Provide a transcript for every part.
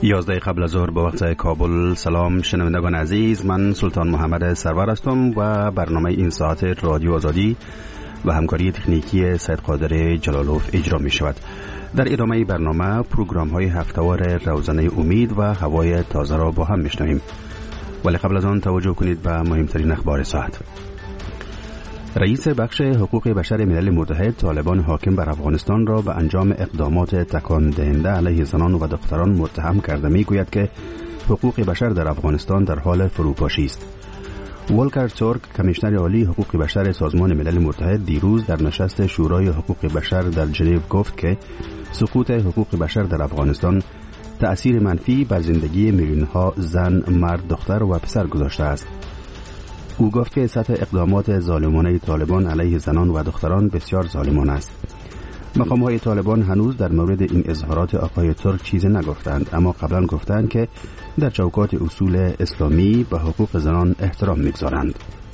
11 قبل از ظهر به وقت کابل. سلام شنوندگان عزیز، من سلطان محمد سرور هستم و برنامه این ساعت رادیو آزادی و همکاری تکنیکی سید قادر جلالوف اجرا می شود. در ادامه برنامه پروگرام های هفته‌وار روزنه امید و هوای تازه را با هم میشنویم، ولی قبل از آن توجه کنید به مهمترین اخبار ساعت. رئیس بخش حقوق بشر ملل متحد طالبان حاکم بر افغانستان را به انجام اقدامات تکان دهنده علیه زنان و دختران متهم کرده میگوید که حقوق بشر در افغانستان در حال فروپاشی است. ولکر تورک، کمیشنر عالی حقوق بشر سازمان ملل متحد، دیروز در نشست شورای حقوق بشر در ژنو گفت که سقوط حقوق بشر در افغانستان تأثیر منفی بر زندگی میلیون‌ها زن، مرد، دختر و پسر گذاشته است. او گفت که سطح اقدامات ظالمانه طالبان علیه زنان و دختران بسیار ظالمانه است. مقام‌های طالبان هنوز در مورد این اظهارات آقای ترک چیزی نگفتند، اما قبلا گفتند که در چوکات اصول اسلامی به حقوق زنان احترام می‌گذارند.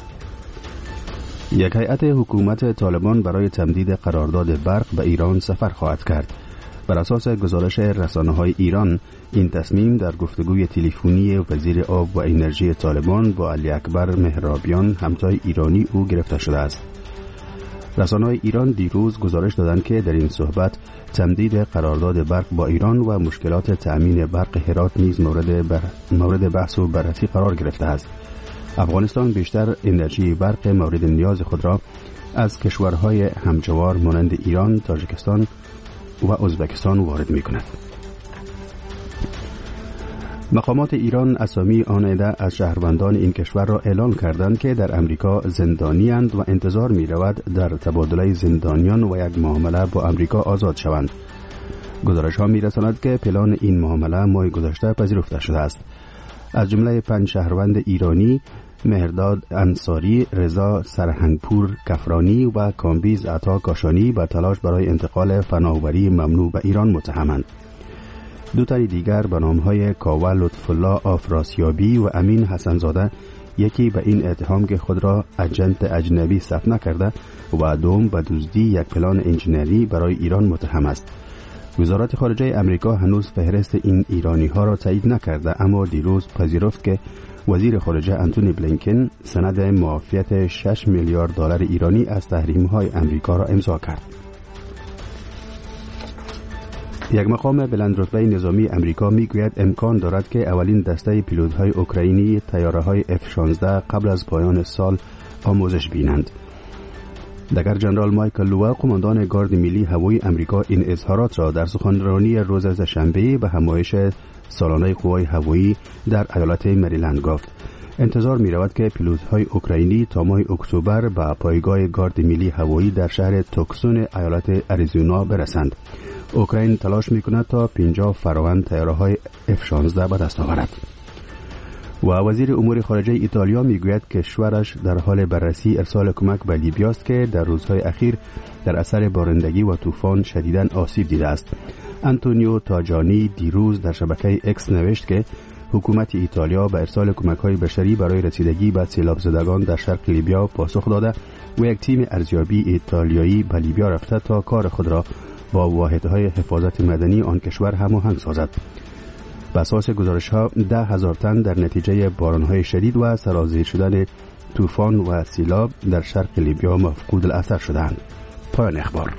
یک هیئت حکومت طالبان برای تمدید قرارداد برق به ایران سفر خواهد کرد. بر اساس گزارش رسانه‌های ایران، این تصمیم در گفتگوی تلفنی وزیر آب و انرژی طالبان با علی اکبر مهرابیان، همتای ایرانی او، گرفته شده است. رسانه‌های ایران دیروز گزارش دادند که در این صحبت تمدید قرارداد برق با ایران و مشکلات تأمین برق هرات نیز مورد بحث و بررسی قرار گرفته است. افغانستان بیشتر انرژی برق مورد نیاز خود را از کشورهای همجوار مانند ایران، تاجیکستان و ازبکستان وارد می‌کند. مقامات ایران اسامی آن عده از شهروندان این کشور را اعلام کردند که در امریکا زندانی‌اند و انتظار می‌رود در تبادله زندانیان و یک معامله با امریکا آزاد شوند. گزارش‌ها می‌رساند که پلان این معامله ماه گذشته پذیرفته شده است. از جمله 5 شهروند ایرانی، مهرداد انصاری، رضا سرهنگپور کفرانی و کامبیز عطا کاشانی به تلاش برای انتقال فناوری ممنوع به ایران متهمند. 2 تن دیگر به نام‌های کاوه لطف‌الله آفراسیابی و امین حسنزاده، یکی به این اتهام که خود را اجنت اجنبی ثبت نکرده و دوم به دزدی یک پلان انجینری برای ایران متهم است. وزارت خارجه امریکا هنوز فهرست این ایرانی‌ها را تایید نکرده، اما دیروز پذیرفت که وزیر خارجه انتونی بلینکن سند معافیت 6 میلیارد دلار ایرانی از تحریم‌های امریکا را امضا کرد. یک مقام بلندرتبه نظامی امریکا میگوید امکان دارد که اولین دسته پیلوت‌های اوکراینی طیاره‌های F-16 قبل از پایان سال آموزش بینند. دگر جنرال مایکل لوا، قماندان گارد ملی هوایی امریکا، این اظهارات را در سخنرانی روز شنبه به همایش سالانه قوای هوایی در ایالت مریلند گفت. انتظار می رود که پیلوت‌های اوکراینی تا ماه اکتبر به پایگاه گارد ملی هوایی در شهر توکسون ایالت اریزونا برسند. اوکراین تلاش می کند تا 50 فراوان طیاره‌های F-16 به دست آورد. و وزیر امور خارجه ایتالیا میگوید که کشورش در حال بررسی ارسال کمک به لیبی است که در روزهای اخیر در اثر بارندگی و طوفان شدیداً آسیب دیده است. آنتونیو تاجانی دیروز در شبکه اکس نوشت که حکومت ایتالیا به ارسال کمک‌های بشری برای رسیدگی به سیلاب زدگان در شرق لیبیا پاسخ داده و یک تیم ارزیابی ایتالیایی به لیبیا رفته تا کار خود را با واحدهای حفاظت مدنی آن کشور هماهنگ سازد. بر اساس گزارش‌ها 10,000 تن در نتیجه باران‌های شدید و سرازیر شدن طوفان و سیلاب در شرق لیبیا مفقود الاثر شدند. پایان اخبار.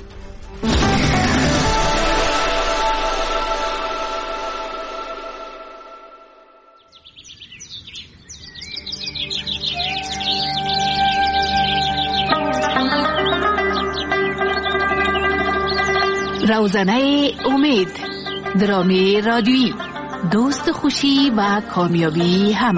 روزنه امید، درامی رادیویی، دوست خوشی و کامیابی همه.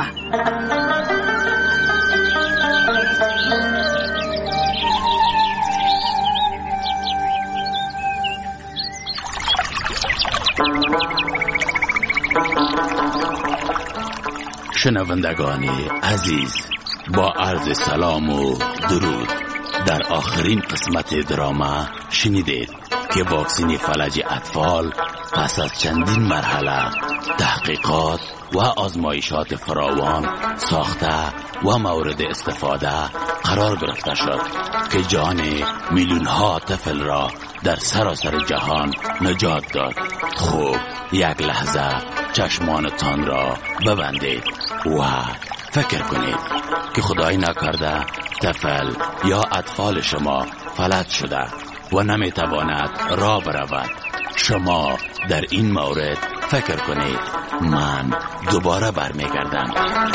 شنوندگان عزیز، با عرض سلام و درود، در آخرین قسمت دراما شنیدید که واکسن فلج اطفال پس از چندین مرحله تحقیقات و آزمایشات فراوان ساخته و مورد استفاده قرار گرفته شد که جان میلیون ها طفل را در سراسر جهان نجات داد. خوب یک لحظه چشمانتان را ببندید و فکر کنید که خدای نکرده طفل یا اطفال شما فلج شده و نمیتواند راه برود. شما در این مورد فکر کنید. من دوباره برمیگردم.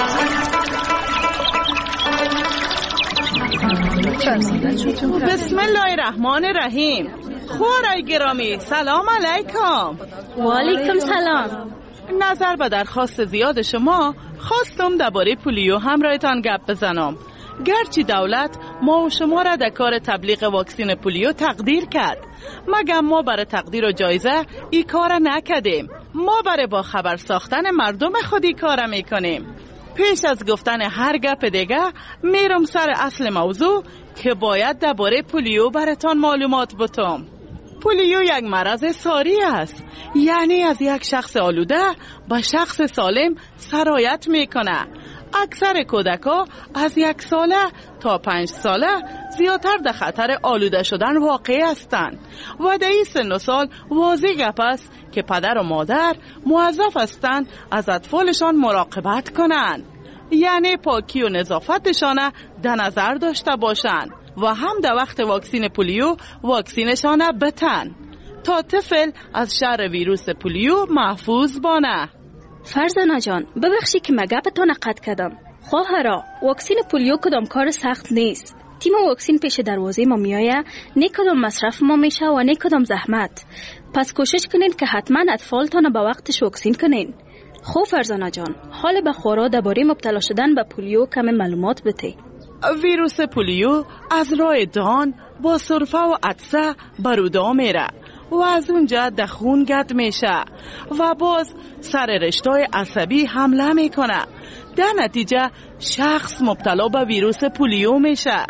بسم الله الرحمن الرحیم. خوارای گرامی، سلام علیکم. و علیکم سلام. نظر به درخواست زیاد شما خواستم درباره پولیو همراهتان گپ بزنم. گرچه دولت ما و شما را در کار تبلیغ واکسین پولیو تقدیر کرد، مگر ما برای تقدیر و جایزه ای کار نکردیم. ما برای با خبر ساختن مردم خودی کار میکنیم. پیش از گفتن هر گپ دیگه میرم سر اصل موضوع که باید درباره پولیو براتان معلومات بتم. پولیو یک مرض ساری است، یعنی از یک شخص آلوده به شخص سالم سرایت میکنه. اکثر کودکا از 1 ساله تا 5 ساله زیادتر در خطر آلوده شدن واقع هستند و در این سن و سال واضح گپ است که پدر و مادر موظف هستند از اطفالشان مراقبت کنند، یعنی پاکی و نظافتشان در نظر داشته باشند و هم در وقت واکسین پولیو واکسینشان بتن تا طفل از شر ویروس پولیو محفوظ بانه. فرزانه جان، ببخشی که مگپتان قطع کردم. خواهرا، واکسین پولیو کدام کار سخت نیست. تیم واکسین پیش دروازه ما میایه، نه کدام مصرف ما میشه و نه کدام زحمت. پس کوشش کنین که حتما اطفالتان به وقتش واکسین کنین. خب فرزانه جان، حال به خورا درباره مبتلا شدن به پولیو کم معلومات بده. ویروس پولیو از راه دهان با سرفه و عطسه برودار میره و از اونجا در خون گرد میشه و باز سر رشته‌های عصبی حمله میکنه. در نتیجه شخص مبتلا به ویروس پولیو میشه،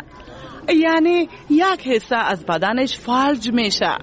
یعنی یک حصه از بدنش فلج میشه،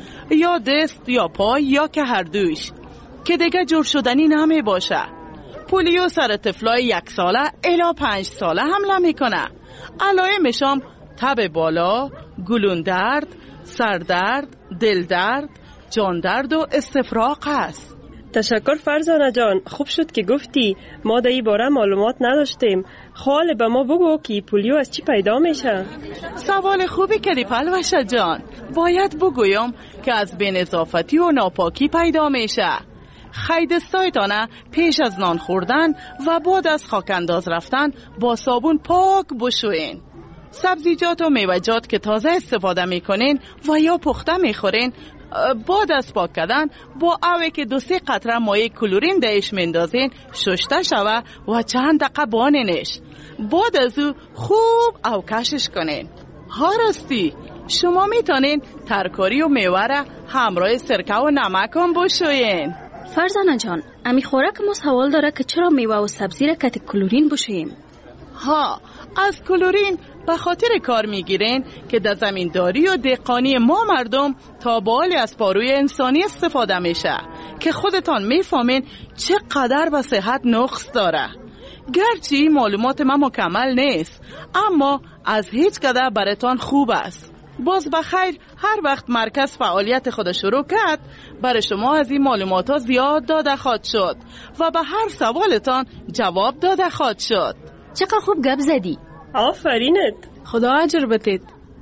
یا دست یا پای یا که هر دوش، که دیگه جور شدنی نمی باشه. پولیو سر طفلای 1 ساله الی 5 ساله حمله میکنه. علائمش هم تب بالا، گلون درد، سردرد، دل درد، جان درد و استفراغ است. تشکر فرزانه جان، خوب شد که گفتی، ما در این باره معلومات نداشتیم. حالا به ما بگو که پولیو از چی پیدا میشه؟ سوال خوبی کردی پلوشه جان. باید بگویم که از بی‌نظافتی و ناپاکی پیدا میشه. خیدستایتانه پیش از نان خوردن و بعد از خاکانداز رفتن با صابون پاک بشوین. سبزیجات و میوه‌جات که تازه استفاده میکنین و یا پخته میخورین، بعد از پاک کردن با اوه که 2-3 قطره مایع کلورین درش میندازین شسته شوه و چند دقیقه بانینش. بعد از او خوب اوکشش کنین. ها راستی شما میتونین ترکاری و میوه را همراه سرکه و نمک هم بشوین. فرزانه جان، امی خوراک ما سوال داره که چرا میوه و سبزی را کت کلورین بشویم؟ ها، از کلورین به خاطر کار میگیرین که در زمینداری و دهقانی ما مردم تا بالی از پاروی انسانی استفاده میشه که خودتان میفهمین چقدر به صحت نقص داره. گرچه معلومات من مکمل نیست، اما از هیچ قدر براتان خوب است. باز بخیر هر وقت مرکز فعالیت خود شروع کرد برای شما از این معلومات ها زیاد داده خواهد شد و به هر سوالتان جواب داده خواهد شد. چقدر خوب گپ زدی. آفرینت. خدا اجر بدید.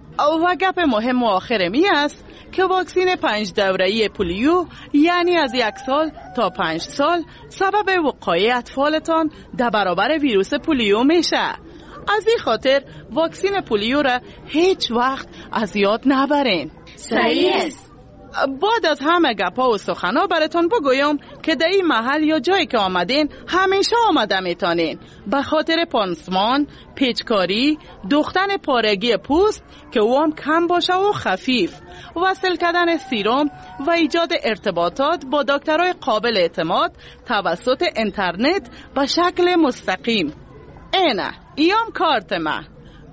و گپ مهم و آخرمی است که واکسین 5 دوره‌ای پولیو، یعنی از 1 سال تا 5 سال، سبب وقایع اطفالتان در برابر ویروس پولیو میشه. از این خاطر واکسین پولیو را هیچ وقت از یاد نبرین. صحیح است. بعد از همه گپا و سخنا براتون بگویم که در این محل یا جایی که آمدین همیشه آمده میتونین به خاطر پانسمان، پیچکاری، دوختن پارگی پوست که او هم کم باشه و خفیف، وصل کردن سیروم و ایجاد ارتباطات با دکترای قابل اعتماد توسط اینترنت به شکل مستقیم. اینه ایام کارت من.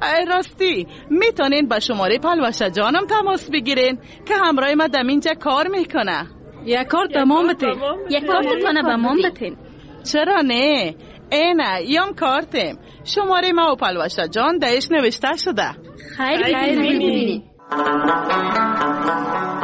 راستی میتونین با شماره پلوشه جانم تماس بگیرین که همراه ما دمینجا کار میکنه. یک کارت به ما بتین. یک کارتتانه به ما بتین. چرا نه؟ اینه ایام کارتم. شماره ما و پلوشه جان درش نوشته شده. خیر ببینی.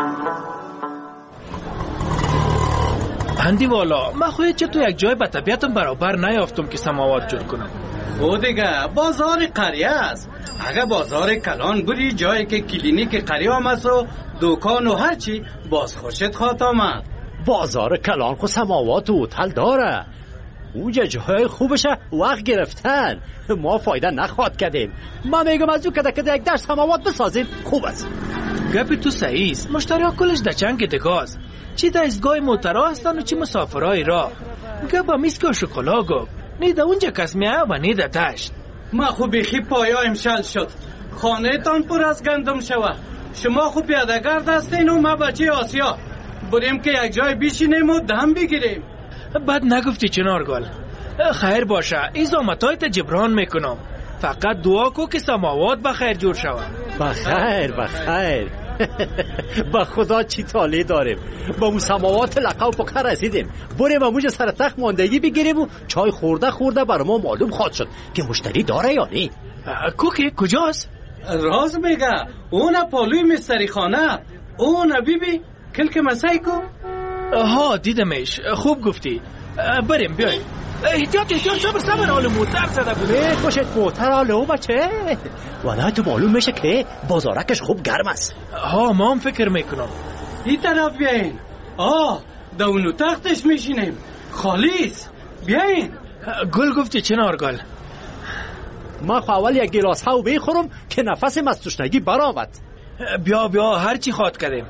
اندی والا من خواهید چه تو یک جای به طبیعتم برابر نیافتم که سماوات جور کنم. او دیگه بازار قریه است. اگه بازار کلان بری جایی که کلینیک قریه آمد و دکان و هرچی باز خوشت خواهد آمد. بازار کلان خو سماوات و هتل داره. اونجا جای خوبشه وقت گرفتن. ما فایده نخواد کردیم. من میگم از اون کده یک در سماوات بسازیم خوب است. گپی تو صحیح است. مشتری ها کلش در چنگ دگاز. چی دستگاه موترها هستن و چی مسافرهای راه. گپ میسک و شکلا گفت. نیده اونجا کس میه و نیده دشت. ما خوب بخی پایا امشل شد. خانه تان پر از گندم شود. شما خوب پیاده‌گرد هستین و ما بچه آسیا. بریم که یک جای بیشینیم و دم بگیریم. بد نگفتی چنارگل. خیر باشه ایزامتایت جبران میکنم. فقط دعا کو که سماوات بخیر جور شود. بخیر با خدا چی تالی داریم. با اون سماوات لقب پکر رسیدیم. بریم اموج سر تخت ماندگی بگیریم و چای خورده بر ما معلوم خواهد شد که مشتری داره یا نی. کوکی کجاست؟ راز میگه اون پالوی مستری خانه. اون بیبی کلک مسایکو. ها دیدمش. خوب گفتی. بریم بیایم. احتیاط صبر حال موتر زده بود. خوشت موتر حالو بچه. ولی تو معلوم میشه که بازارکش خوب گرم است. ها ما هم فکر میکنم. این طرف بیاین. دا اونو تختش میشینیم. خالیست. بیاین. گل گفتی چنارگل. ما اول یک گلاس هاو بخورم که نفسم از تشنگی برآمد. بیا هر چی خواد کردیم.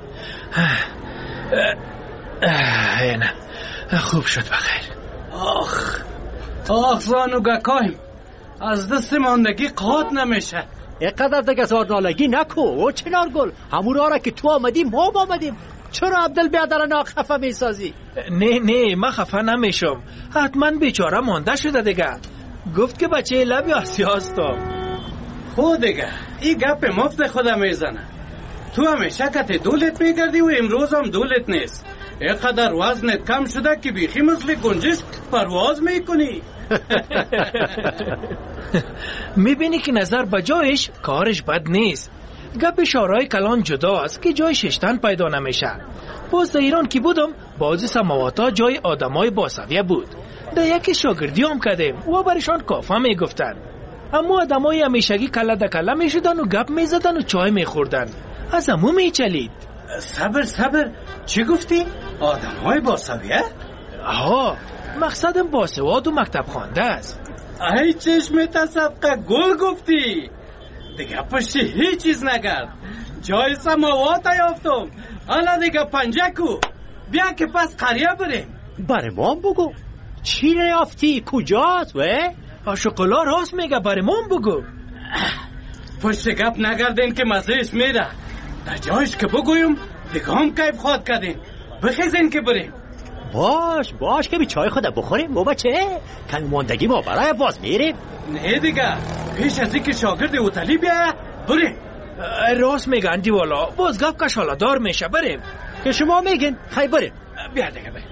نه خوب شد بخیر. آخ زانو گکایم. از دست ماندگی قاد نمیشه. اینقدر دیگه زارنالگی نکو چنارگل. همون را که تو آمدیم ما آمدیم. چرا عبدالبیادر خفه میسازی؟ نه من خفه نمیشم. حتما بیچاره مانده شده دیگه. گفت که بچه لبی آسیا هستم. خود دیگه این گپ مفت خودم میزنه. تو همیشه کت دولت میگردی و امروز هم دولت نیست. اینقدر وزنت کم شده که بیخی مثل گنجش پرواز میکنی. میبینی که نظر بجایش کارش بد نیست. گپ شارای کلان جدا است که جای ششتن پیدا نمیشه. باز در ایران که بودم بعضی سماواتا جای آدمای باسویه بود. در یکی شاگردی هم کردیم و برشان کافه میگفتن. اما آدمای همیشگی کله در کله میشدن و گپ میزدن و چای میخوردن. از امو میچلید. صبر چی گفتی؟ آدمای باسویه؟ ها مقصدم باسواد و مکتب خوانده است. ای چشمت صفقه گل گفتی. دیگه پشتی هیچ چیز نگرد. جای سماوات یافتم. حالا دیگه پنجه کو. بیا که پس قریه بریم. بره ما بگو چی نیافتی؟ کجاست و؟ شکلا راست میگه بره ما بگو. پشت گپ نگردین که مزهش میره. در جایش که بگویم دیگه هم کیف خواد کردین. بخیزین که بریم. باش که بی چای خود بخوریم و بچه کمی ماندگی ما برای باز میریم. نه دیگه پیش از این که شاگرد اوتلی بیا بریم. راست میگن دیوالا باز گپ کش حالا دار میشه. بریم که شما میگن خیلی بریم. بیا دیگه بریم.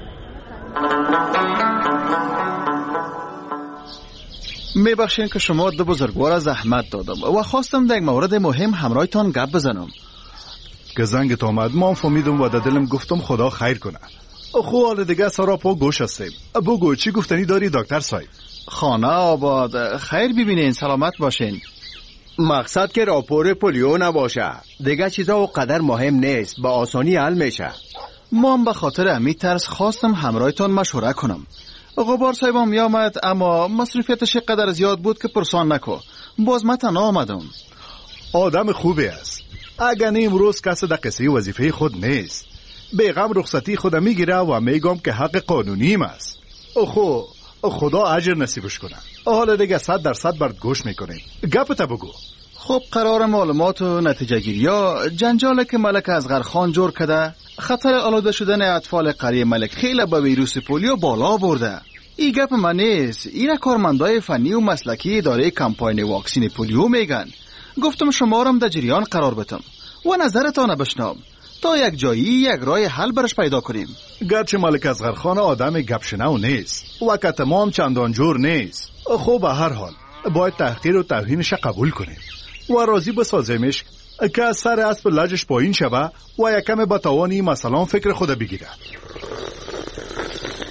میبخشین که شما دو بزرگوار زحمت دادم و خواستم در یک مورد مهم همراهتان گپ بزنم. که زنگت آمد ما فهمیدم و در دلم گفتم خدا خیر کنه. خو حال دیگه سراپا گوش هستیم. بگو چی گفتنی داری دکتر صاحب؟ خانه آباد. خیر ببینین سلامت باشین. مقصد که راپور پولیو نباشه. دیگه چیزا و قدر مهم نیست. با آسانی حل میشه. ما هم به خاطر امید ترس خواستم همراهتان مشوره کنم. غبار صاحبم می آمد اما مصروفیتش قدر زیاد بود که پرسان نکو. باز من تنها آمدم. آدم خوبی است. اگر نه امروز کس در قصه وظیفه خود نیست. بیغم رخصتی خود میگیره و میگم که حق قانونیم است. خدا اجر نصیبش کنه. حالا دیگه 100% برد گوش میکنیم. گپت بگو. خب قرار معلومات و نتیجه گیری یا جنجال که ملک اصغر خان جور کرده خطر آلوده شدن اطفال قریه ملک خیلی با ویروس پولیو بالا برده. این گپ من نیست. این کارمندای فنی و مسلکی اداره کمپاین واکسین پولیو میگن. گفتم شما را در جریان قرار بدم و نظرتان بشنوم تا یک جایی یک راه حل برش پیدا کنیم. گرچه ملک اصغر خان آدم گپشنو نیست و که تمام چندان جور نیست. خب به هر حال باید تحقیر و توهینش قبول کنیم و راضی بسازیمش که از سر اسب لجش پایین شوه و یکم به توانی مثلا فکر خود بگیره.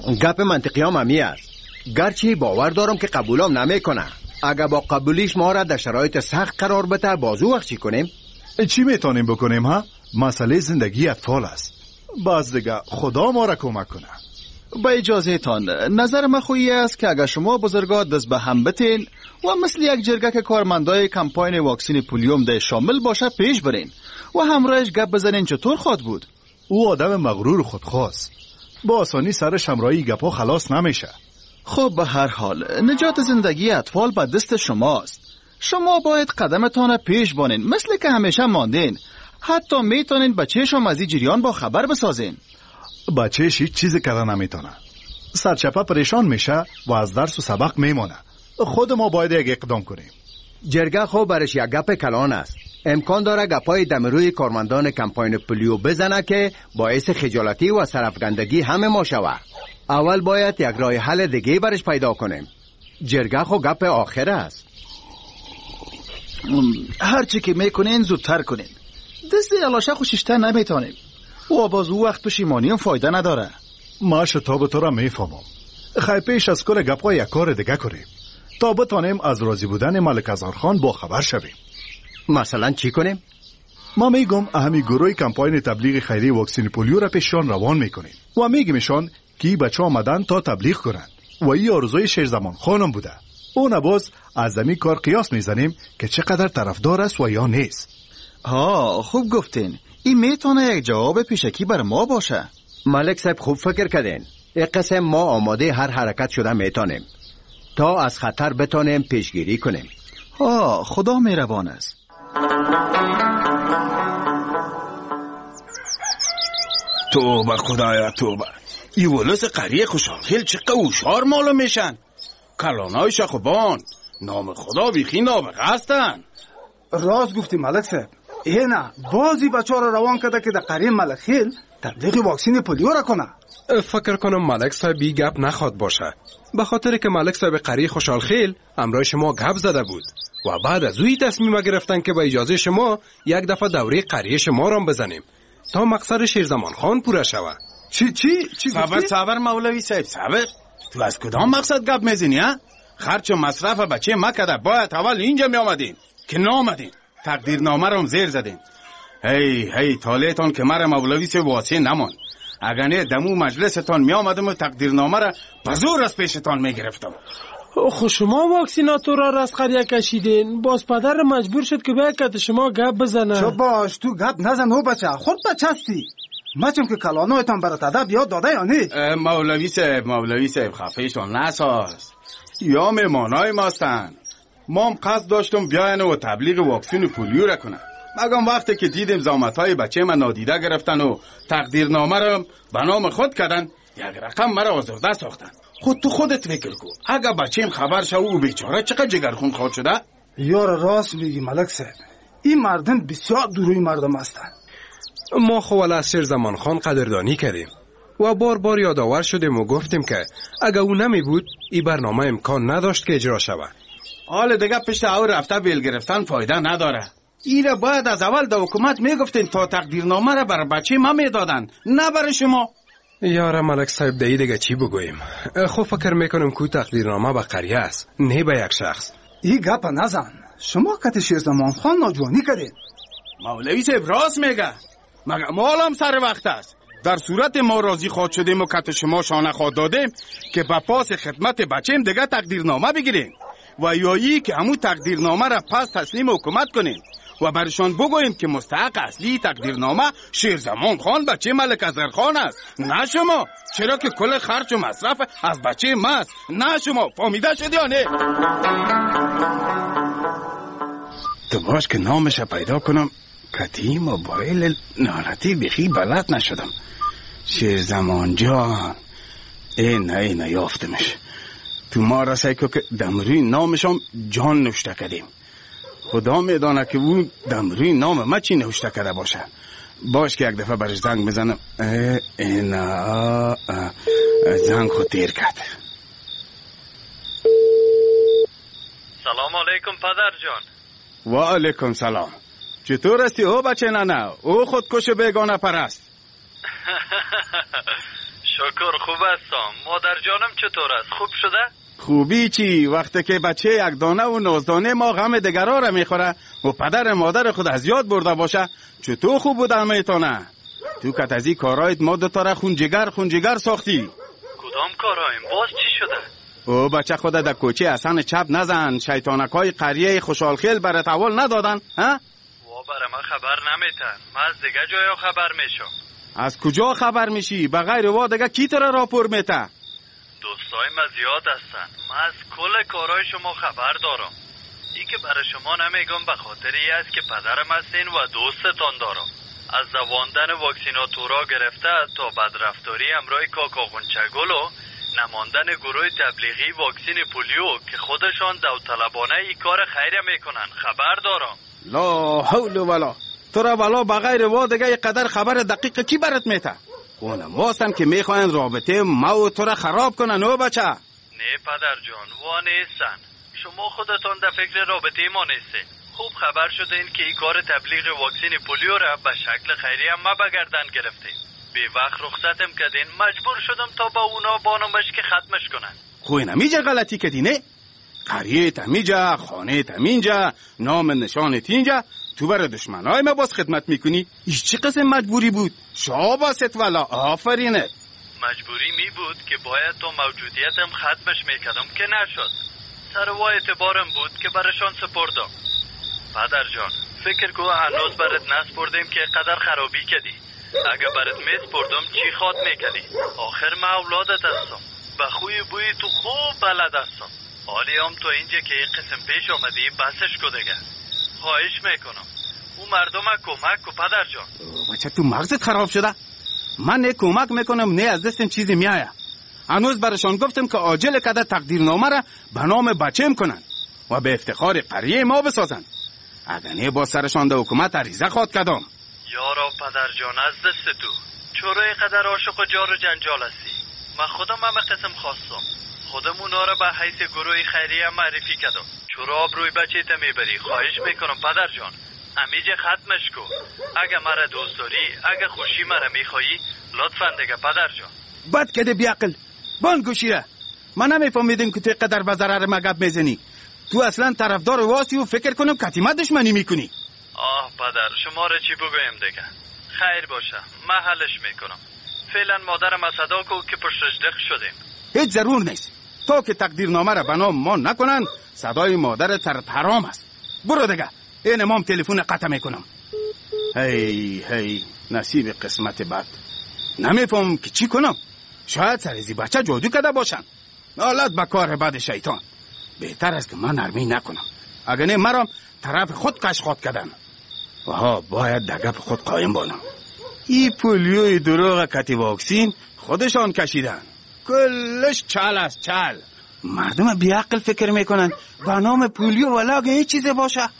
گپ منطقی هم همی است. گرچه باور دارم که قبولم نمیکنه. اگر با قبولیش ما را در شرایط سخت قرار بده بازو وقت چی کنیم؟ چی میتونیم بکنیم ها؟ مسئله زندگی اطفال است. باز دیگه خدا ما را کمک کنه. با اجازه تان نظر من خویی است که اگر شما بزرگا دست به هم بتین و مثل یک جرگه که کارمندای کمپاین واکسین پولیوم ده شامل باشه پیش برین و همراهش گپ بزنین چطور خواهد بود؟ او آدم مغرور خودخواست. با آسانی سرش همراهی گپا خلاص نمیشه. خب به هر حال نجات زندگی اطفال به دست شماست. شما باید قدمتان پیش بانین مثل که همیشه ماندین. حتی میتونین بچه‌شم از این جریان با خبر بسازین. بچه‌ش هیچ چیزی کردن نمیتونه. سرچپه پریشان میشه و از درس و سبق میمونه. خود ما باید یک اقدام کنیم. جرگه خوب برش یک گپ کلان است. امکان داره گپای دمروی کارمندان کمپاین پولیو بزنه که باعث خجالتی و سرفگندگی همه ما شود. اول باید یک راه حل دیگه برش پیدا کنیم. جرگه خو گپ آخر است. هرچی که میکنین زودتر کنین. دست علاشه خوششتر نمیتونیم و باز او وقت پشیمانی هم فایده نداره. ما شتاب تو را میفهمم. خیلی پیش از کل گپا یک کار دیگه کنیم تا بتانیم از راضی بودن ملک ازارخان با خبر شویم. مثلا چی کنیم؟ ما میگم اهمی گروه کمپاین تبلیغ خیری واکسین پولیو را پیشان روان میکنیم و میگیمشان که بچه آمدن تا تبلیغ کنند و این آرزوی شیرزمان خانم بوده. اون باز از زمین کار قیاس میزنیم که چقدر طرفدار است و یا نیست. خوب گفتین. این میتونه یک جواب پیشکی بر ما باشه. ملک صاحب خوب فکر کردین. یک قسم ما آماده هر حرکت شده میتونیم تا از خطر بتونیم پیشگیری کنیم. خدا مهربان است. توبه خدایا توبه. ای ولس قریه خوشحال چقدر اوشار معلوم میشن. کلانای شخوبان نام خدا بیخی نابغه هستن. راست گفتی ملک صاحب. اینا بازی بچه را روان کرده که در قریه ملک خیل تبلیغ واکسین پولیو را کنه. فکر کنم ملک صاحب بی گپ نخواد باشه، به خاطر که ملک صاحب قریه خوشحال خیل امرای شما گپ زده بود و بعد از اوی تصمیم گرفتن که با اجازه شما یک دفعه دوره قریه شما را بزنیم تا مقصد شیرزمان خان پوره شود. چی صبر مولوی صاحب صبر. تو از کدام مقصد گپ میزنی ها؟ خرچ و مصرف بچه ما کده باید اول اینجا می آمدین که نامدین. تقدیرنامه رو زیر زدین. هی تالیتان که مرا مولوی صاحب واسه نمان. اگر نه دمو مجلستان می آمدم و تقدیرنامه را بزور از پیشتان می گرفتم. خب شما واکسیناتور را از قریه کشیدین، باز پدر مجبور شد که باید که شما گپ بزنه. چو باش تو گپ نزن او بچه، خود بچه هستی. مچم که کلانایتان برات ادب یاد داده یا نه؟ مولوی صاحب خفهشان نساز. یا مهمانای ماستن. ما هم قصد داشتم بیاین و تبلیغ واکسین پولیو را کنن. مگم وقتی که دیدیم زامتهای بچه من نادیده گرفتن و تقدیرنامه را به نام خود کردن، یک رقم مرا آزرده ساختن. تو خودت فکر کن اگر بچه‌م خبر شو او بیچاره چقدر جگرخون خواهد شده. یار راست میگی ملک صاحب. این مردم بسیار دوروی مردم هستن. ما خواهل از شیرزمان خان قدردانی کردیم و بار یادآور شدیم و گفتیم که اگر او نمی بود این برنامه امکان نداشت که اجرا شود. حال دیگه پشت او رفته بیل گرفتن فایده نداره. ایره باید از اول در حکومت میگفتین تا تقدیرنامه را بر بچه ما میدادن، نه برای شما. یاره ملک صاحب دیگه چی بگویم؟ خب فکر میکنم که تقدیرنامه به قریه است، نه به یک شخص. این گپ نزن. شما کت شیرزمان خان ناجوانی کردین. مولوی صاحب راست میگه. مگه مالم سر وقت است. در صورت ما راضی خواهد شدیم و کت شما شانه خواهد دادیم که به پاس خدمت بچه‌م دیگه تقدیرنامه بگیرین و یایی که همون تقدیرنامه را پس تسلیم حکومت کنین و برشان بگوییم که مستحق اصلی تقدیرنامه شیرزمان خان بچه ملک ازارخان است، نه شما. چرا که کل خرچ و مصرف از بچه ماست، نه شما. فهمیده شدی یا نه؟ تو باش که نامش پیدا کنم. کتی موبایل نارتی بخی بلد نشدم. شیرزمان جان این یافتمش. تو ما را سیکو که دمروی نامشم جان نوشته کردیم. خدا میدانه که اون دمروی نام ما چی نوشته کرده باشه. باش که یک دفعه برش زنگ بزنم. زنگ خود تیر کرد. سلام علیکم پدر جان. و علیکم سلام. چطور هستی او بچه نه او خودکش بیگانه پرست؟ شکر خوب هستم. مادر جانم چطور است؟ خوب شده؟ خوبی چی؟ وقتی که بچه یک دانه و نازدانه ما غم دگرها را میخوره و پدر مادر خود از یاد برده باشه، چطور خوب بودن میتونه؟ تو کت از این کارایت ما دوتا را خونجگر ساختی. کدام کارایم؟ باز چی شده؟ او بچه خود در کوچه اصلا چپ نزن. شیطانکای قریه خوشحالخیل برات اول ندادن ها؟ وا برای من خبر نمیتن. من از دیگه جایا خبر میشم. از کجا خبر میشی؟ بغیر وا دیگه کی تو را راپور میته؟ دوستای من زیاد هستن. من از کل کارهای شما خبر دارم. ای که برای شما نمیگم به خاطر ای است که پدرم هستین و دوستتان دارم. از زواندن واکسیناتورا گرفته تا بدرفتاری امرای کاکا غنچگل و نماندن گروه تبلیغی واکسین پولیو که خودشان داوطلبانه ای کار خیریه میکنن خبر دارم. لا حول ولا. تو را والا بغیر وا دیگه قدر خبر دقیق کی برات میته؟ اونم واسن که میخواین رابطه ما و تو را خراب کنن او بچه. نه پدر جان وا نیستن. شما خودتان در فکر رابطه ما نیستین. خوب خبر شده این که این کار تبلیغ واکسین پولیو را به شکل خیریه ما بگردن گرفتین. بی وقت رخصتم کردین. مجبور شدم تا با اونا بانمش که ختمش کنن. خوی نمیجه غلطی کردی نه؟ قریه تمیجه، خانه تمینجه، نام نشانت اینجا. تو برای دشمنای ما باز خدمت میکنی؟ ایش چه قسم مجبوری بود؟ شاباست والا آفرینه. مجبوری می بود که باید تو موجودیتم ختمش میکردم که نشد. سر و اعتبارم بود که برشان سپردم. پدر جان فکر کو هنوز برات نسپردیم که قدر خرابی کردی. اگه برات میسپردم چی خواد میکردی؟ آخر من اولادت هستم. به خوی بوی تو خوب بلد هستم. حالی هم تو اینجا که این قسم پیش آمدی بسش کو دیگه. خواهش میکنم او مردم کمک کو پدر جان. بچه تو مغزت خراب شده؟ من نه کمک میکنم نه از دستم چیزی میایه. هنوز برشان گفتم که عاجل کده تقدیرنامه را به نام بچه‌م کنن و به افتخار قریه ما بسازن. اگر نه با سرشان در حکومت عریضه خواد کدام. یارا پدر جان از دست تو چرا اینقدر عاشق و جار و جنجال هستی؟ من خودم همه قسم خواستم. خودم اونا را به حیث گروه خیریه معرفی کردم. چرا آبروی بچه تا میبری؟ خواهش میکنم پدر جان امیجه ختمش کو. اگه مرا دوست داری، اگه خوشی مرا میخوایی لطفا دیگه پدر جان. بد کده بیعقل بان گوشیره. من نمیفهمیدم که تو قدر به ضرر مگب میزنی. تو اصلا طرفدار واسی و فکر کنم کتیمت دشمنی میکنی. آه پدر شما را چی بگویم دیگه؟ خیر باشه من حلش میکنم. فعلا مادرم از صدا کو که پشتش دق شدیم. هیچ ضرور نیست. تا که تقدیرنامه را به نام ما نکنن صدای مادر طرف حرام است. برو دیگه این امام تلفن قطع میکنم. هی نصیب قسمت بد. نمیفهم که چی کنم. شاید سرزی بچه جادو کده باشن. حالت به کار بد شیطان. بهتر است که من نرمی نکنم. اگر نه مرام طرف خود قشقات کردن. و باید در گپ خود قایم بانم. این پولیوی دروغ کتی واکسین خودشان کشیدن. کلش چل است چل. مردم بیعقل فکر میکنن به نام پولیو ولاگه هیچ چیزی باشه.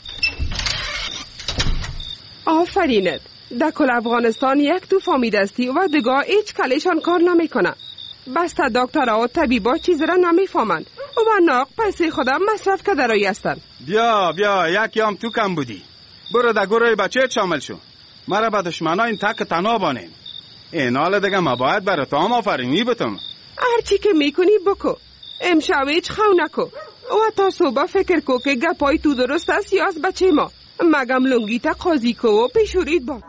آفرینت. در کل افغانستان یک تو فامیدستی و دگاه هیچ کلیشان کار نمیکنه. بس تا دکترها و طبیبا چیز را نمیفهمند و ناق پیسه خودم مصرف کرده رایی هستند. بیا یکی هم تو کم بودی. برو در گروه بچه شامل شو. مرا به دشمنا این تک تنها بانیم. این حال دیگه ما باید برای تو هم آفرینی بتم. هرچی که میکنی بکو. امشب هیچ خو نکو و تا صبح فکر کو که گپای تو درست است یا از بچه ما. مگم لنگی تا قاضی کو و پیشورید با.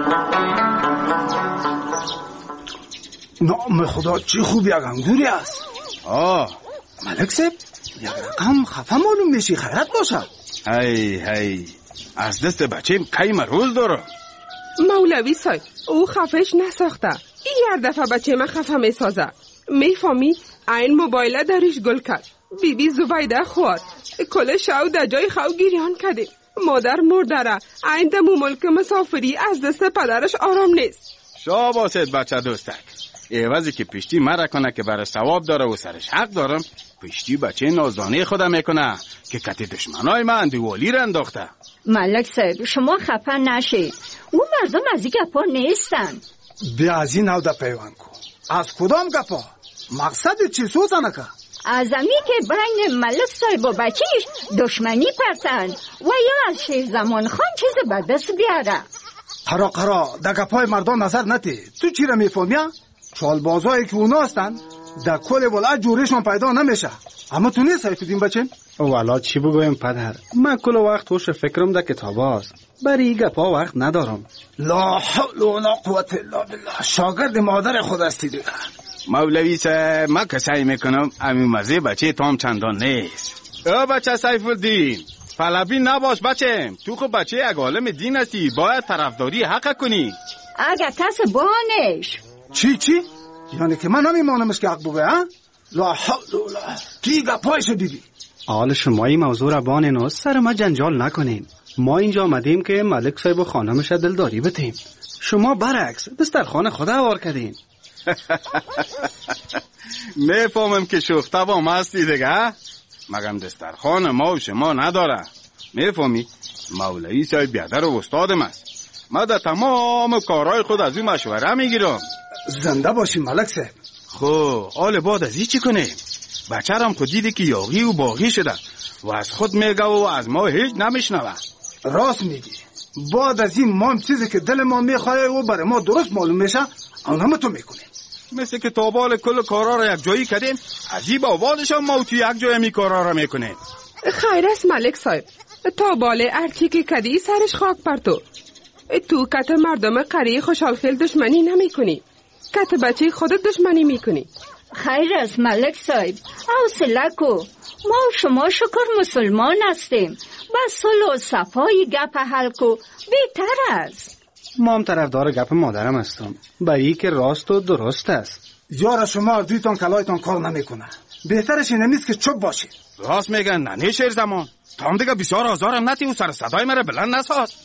نام خدا چی خوب یک انگوری است. ملک صاحب یک رقم خفه معلوم میشی. خیرت باشه. هی از دست بچیم کیم روز دارم. مولوی صاحب او خفش نساخته. این هر دفعه بچه من خفه میسازه. میفهمی این موبایل درش گل کرد. بیبی زبیده خواد کل شو در جای خو گیریان کرده. مادر مردره این دمو ملک مسافری از دست پدرش آرام نیست. شاباست بچه دوستک. ایوازی که پشتی مرا کنه که برای ثواب داره و سرش حق دارم، پشتی بچه نازدانه خودم میکنه که کتی دشمنای من دیوالی را انداخته. ملک صاحب شما خفه نشید. او مردم از این گپا نیستن. بیا از این نوده پیوان کن. از کدام گپا؟ مقصد چی سوزنه که؟ از امی که بین ملک صاحب و بچیش دشمنی پرتن و یا از شیخ زمان خان چیز به دست بیاره. قرا در گپای مردان نظر نتی. تو چی را میفهمی؟ چالبازایی که اونا هستن در کل ولایت جورشون پیدا نمیشه. اما تو نیست سیفالدین بچه؟ والا چی بگویم پدر، من کل وقت هوش فکرم در کتاب هاست، برای گپا وقت ندارم. لا حول ولا قوة الا بالله. شاگرد مادر خود هستی دیگه. مولوی صاحب من که سعی میکنم امی مزه بچه تام چندان نیست. بچه سیفالدین فلبی نباش بچه، تو خب بچه یک عالم دین هستی، باید طرفداری حق کنی. اگه کس بانش چی؟ یعنی که من نمیمانمش که حق بگه ها؟ لا حول ولا کی گپایش دیدی؟ حال شما این موضوع را بانین سر ما جنجال نکنین. ما اینجا آمدیم که ملک صاحب و خانمش دلداری بتیم، شما برعکس دسترخوان خدا وار کردین. میفهمم که شوخته با ما هستی دیگه، مگم دسترخوان ما و شما نداره. میفهمی مولوی صاحب بیادر و استادم است، ما در تمام کارهای خود از این مشوره میگیرم. زنده باشی ملک صاحب. خب حال بعد از این چی کنه؟ بچرم خود دیده که یاغی و باغی شده و از خود میگه و از ما هیچ نمیشنوه. راست میگی. بعد از این ما چیزی که دل ما میخواه و برای ما درست معلوم میشه اون هم تو میکنیم. مثل که تابال کل کارا را یک جایی کردیم، از این با بعدش هم ما تو یک جای می کارا را میکنیم. خیر است ملک صاحب، تابال ارچی که کدی سرش خاک بر تو کت مردم قریه خوشحال خیل دشمنی نمی کنی، کت بچه خودت دشمنی می کنی. خیر است ملک صاحب، حوصله کو، ما و شما شکر مسلمان هستیم، بس صلح و صفای گپ حل کو بهتر است. ما هم طرفدار گپ مادرم هستم، برای که راست و درست است. یارا شما دویتان کلایتان کار نمیکنه، بهترش اینه نیست که چوب باشید. راست میگن نه شیر زمان، تا هم دیگه بسیار آزارم نتی و سر صدای مرا بلند نساز.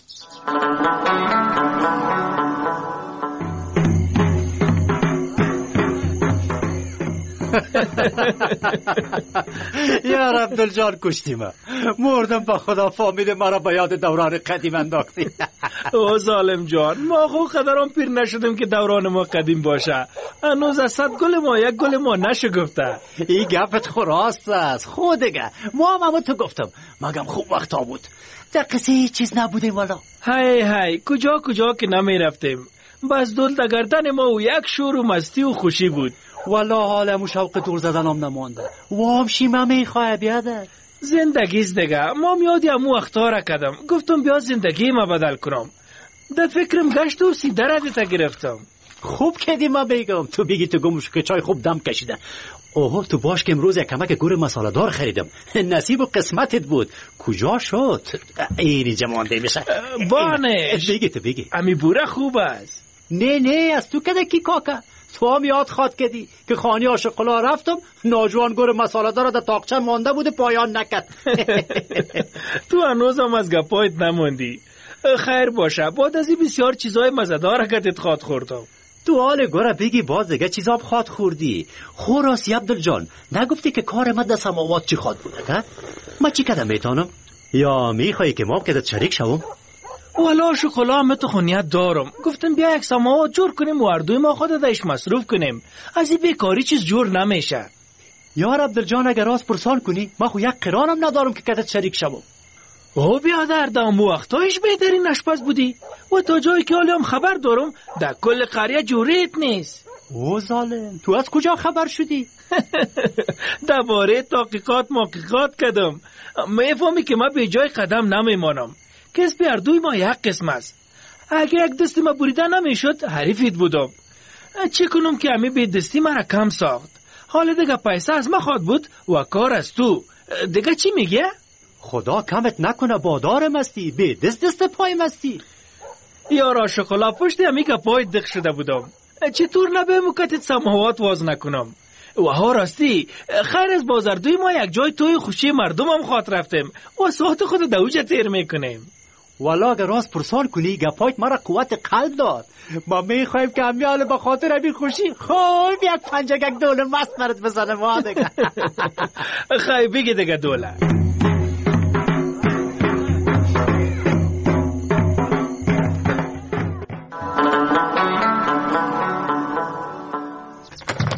یار عبدالجان کشتی ما، مردم با خدا فامید مرا با یاد دوران قدیم انداختی. او ظالم جان، ما خود قدران پیر نشدیم که دوران ما قدیم باشه. هنوز از 100 گل ما یک گل ما نشگفته. این گفت خراست است خودگه، ما هم تو گفتم مگم خوب وقتا بود، در قصه هیچ چیز نبودیم والا. هی کجا که نمی رفتیم، بس دل در گردن ما و یک شور و مستی و خوشی بود. والا حالم و شوق دور زدنم نمانده، وام شیمه میخواه بیاده. زندگیز دیگه، ما میادی امو اختاره کدم، گفتم بیا زندگی ما بدل کنم، در فکرم گشت و سیده ردیتا گرفتم. خوب کردی ما بگم، تو بگی تو گمش که چای خوب دم کشیده. اوه تو باش که امروز یک کمک گور مساله دار خریدم، نصیب و قسمتت بود. کجا شد؟ اینی جمانده میشه. بانش بگی امی بوره خوب است. نه از تو کده کی کاکا، تو هم یاد خواد کدی که خانی آشقلا رفتم، ناجوان گور مساله دار در تاقچه مانده بود پایان نکد. تو هنوز هم از گپایت نموندی. خیر باشه، بعد از این بسیار چیزای مزدار کتت خواد خوردم. تو حال گوره بگی باز دیگه چیزا خواد خوردی. خوراسی عبدالجان، نگفتی که کار ما در سماوات چی خواد بوده که؟ ما چی کدم میتانم؟ یا میخوایی که ما کدت شریک شوم؟ والا شکلا هم تو خونیت دارم، گفتم بیا یک سماوات جور کنیم و اردوی ما خود دایش مصروف کنیم، از این بیکاری چیز جور نمیشه. یار عبدالجان اگر راست پرسان کنی، ما خو یک قرانم ندارم که کدت شریک شوم. او بیادر دام وقتایش بهترین آشپز بودی و تا جایی که حالی هم خبر دارم در کل قریه جوریت نیست. او ظالم، تو از کجا خبر شدی؟ درباره تحقیقات کردم، میفهمی که ما به جای قدم نمیمانم، کسب اردوی ما یک قسم است. اگر یک دستی ما بریده نمیشد حریفیت بودم. چه کنم که همی به دستی مرا کم ساخت. حالا دیگه پیسه از ما خواد بود و کار از تو. دیگه چی میگه؟ خدا کمت نکنه بادارم هستی، به دست پایم هستی. یارا شکلا پشتی همی که پای دق شده بودم، چطور نبه مکتت سماوات واز نکنم. و ها راستی خیر از بازاردوی ما یک جای توی خوشی مردم هم خواد رفتیم و ساعت خود دوجه تیر میکنیم. والا اگر راست پرسان کنی گپایت مرا قوت قلب داد. ما میخوایم که همیاله با خاطر همی خوشی خوب یک پنجگک دوله مست مرد بزنه ما دیگه. خیلی بگی دیگه دوله.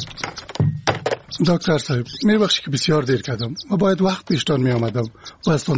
دکتر صاحب میبخشی که بسیار دیر کردم، ما باید وقت پیشتان می آمدم و از